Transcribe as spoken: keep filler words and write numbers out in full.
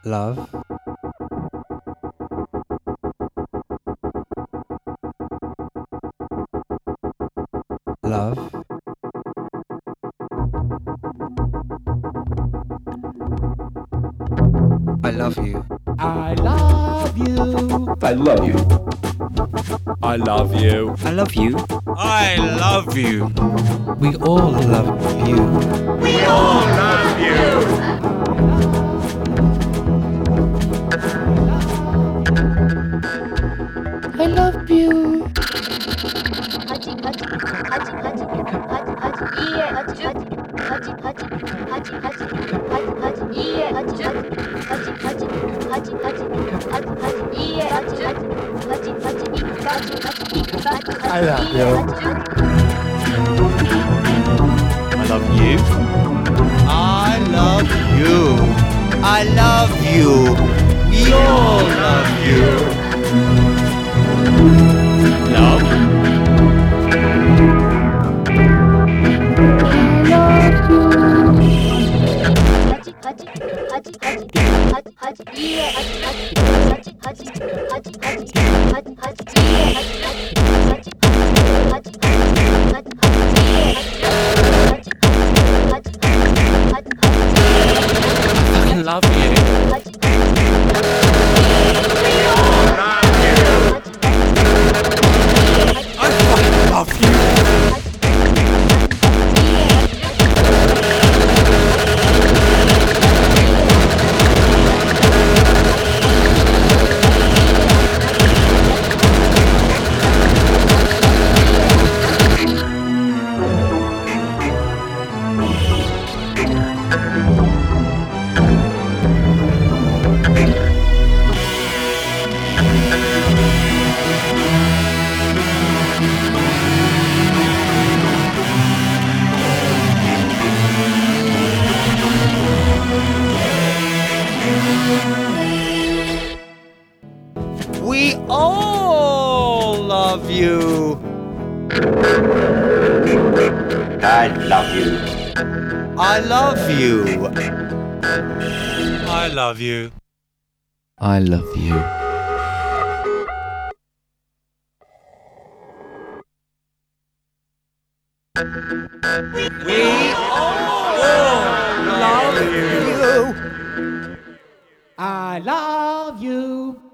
love, love, I love you. I love you. I love you. I love you. I love you. I love you. We all love you. We all love you. I love you. I love you. I love you. I love you. I love you. We all love you. Love. I love you. I fucking love you. We all love you. I love you. I love you. I love you. I love you. We all love you. I love you.